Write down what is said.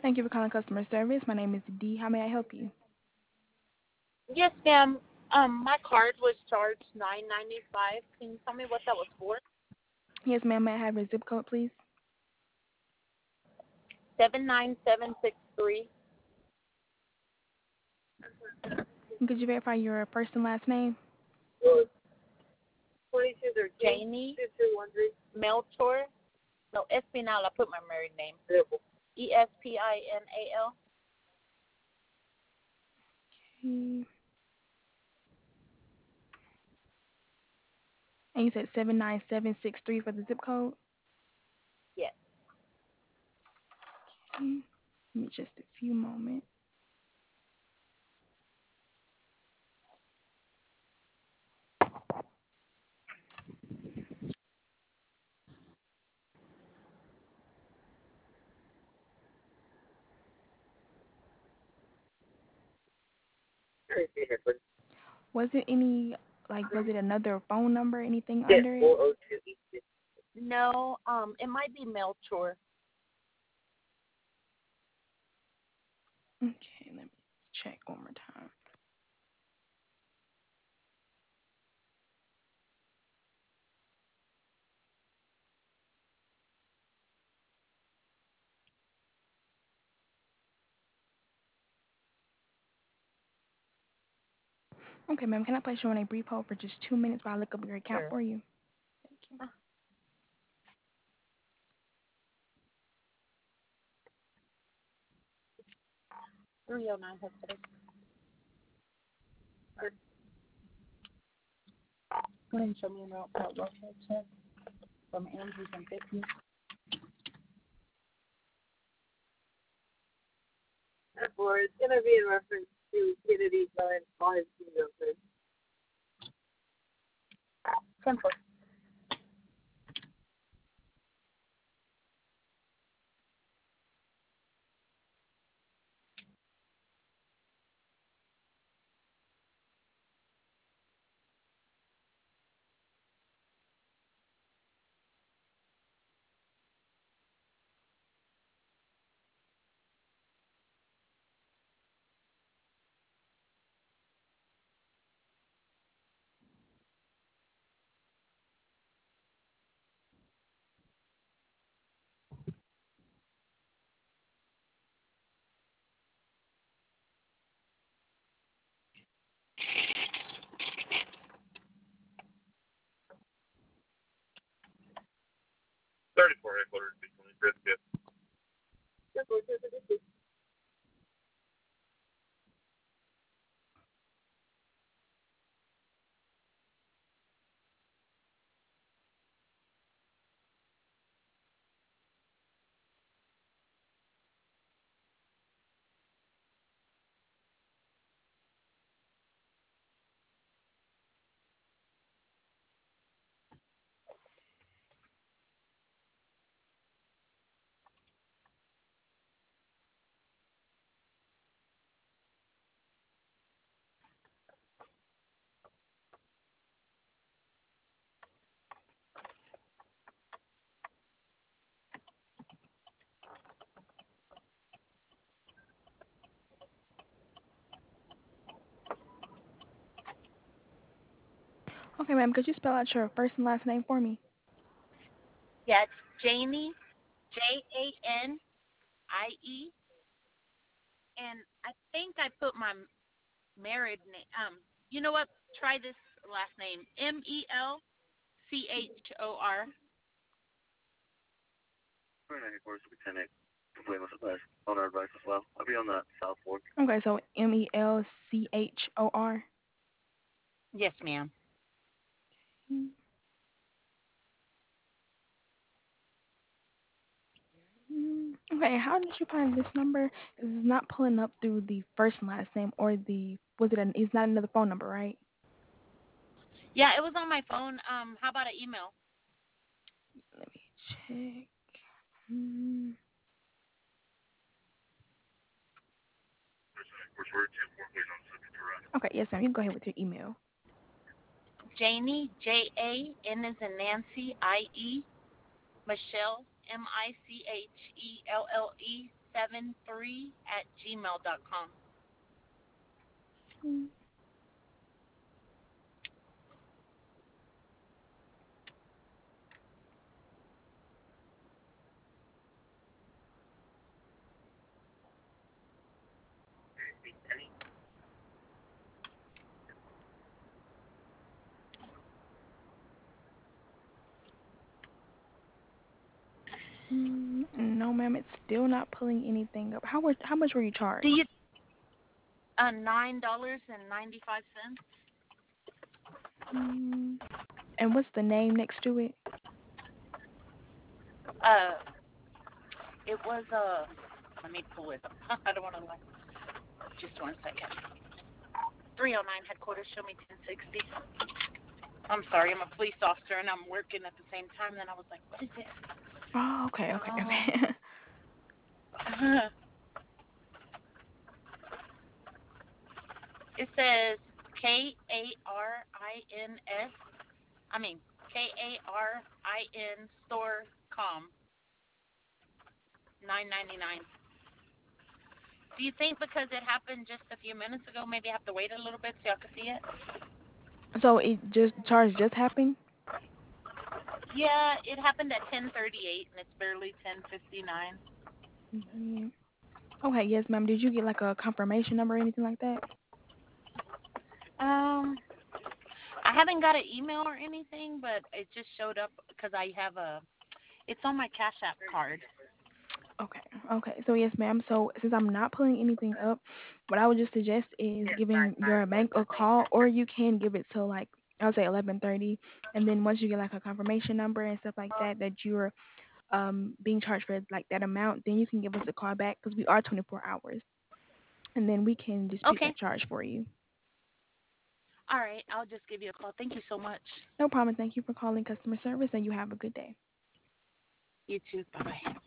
Thank you for calling customer service. My name is Dee. How may I help you? Yes, ma'am. My card was charged $9.95. Can you tell me what that was for? Yes, ma'am. May I have your zip code, please? 79763. And could you verify your first and last name? Janie Melchor. No, Espinal. I put my married name. Espinal. Okay. And you said 79763 for the zip code? Yes. Okay. Give me just a few moments. Was it any, was it another phone number, anything under it? No, it might be Melchor. Okay, let me check one more time. Okay, ma'am, can I place you on a brief hold for just 2 minutes while I look up your account Sure. for you? Thank you. 309 Hospital. Go ahead and show me about welfare check from Andrews and 50. Or it's going to be in reference to Kennedy Glenn on his video. Simple. Okay, ma'am, could you spell out your first and last name for me? Yeah, it's Janie, Janie, and I think I put my married name. You know what? Try this last name. Melchor. Okay, so Melchor. Yes, ma'am. Okay, how did you find this number? 'Cause it's not pulling up through the first and last name or the was it? It's not another phone number, right? Yeah, it was on my phone. How about an email? Let me check. Hmm. Okay, yes, ma'am. You can go ahead with your email. Janie, Jane is in Nancy, IE, Michelle Michelle 73 at gmail.com. Mm, no, ma'am, it's still not pulling anything up. How much were you Do you charged? $9.95? Mm, and what's the name next to it? Uh, it was let me pull it. I don't want to lie. Just 1 second. 309 headquarters. Show me 1060. I'm sorry. I'm a police officer and I'm working at the same time. Then I was like, what is it? Oh, okay, okay, Um, okay. it says KARINS. I mean KARIN store com 999. Do you think because it happened just a few minutes ago, maybe I have to wait a little bit so y'all can see it? So it just charge just happened? Yeah, it happened at 10:38 and it's barely 10:59. Mm, okay, yes, ma'am. Did you get like a confirmation number or anything like that? Um, I haven't got an email or anything, but it just showed up because I have a. It's on my Cash App card. Okay, okay. So yes, ma'am. So since I'm not pulling anything up, what I would just suggest is giving your bank a call, or you can give it till like I'll say 11:30, and then once you get like a confirmation number and stuff like that that you're being charged for like that amount, then you can give us a call back because we are 24 hours, and then we can dispute Okay. that charge for you. All right. I'll just give you a call. Thank you so much. No problem. Thank you for calling customer service, and you have a good day. You too. Bye bye.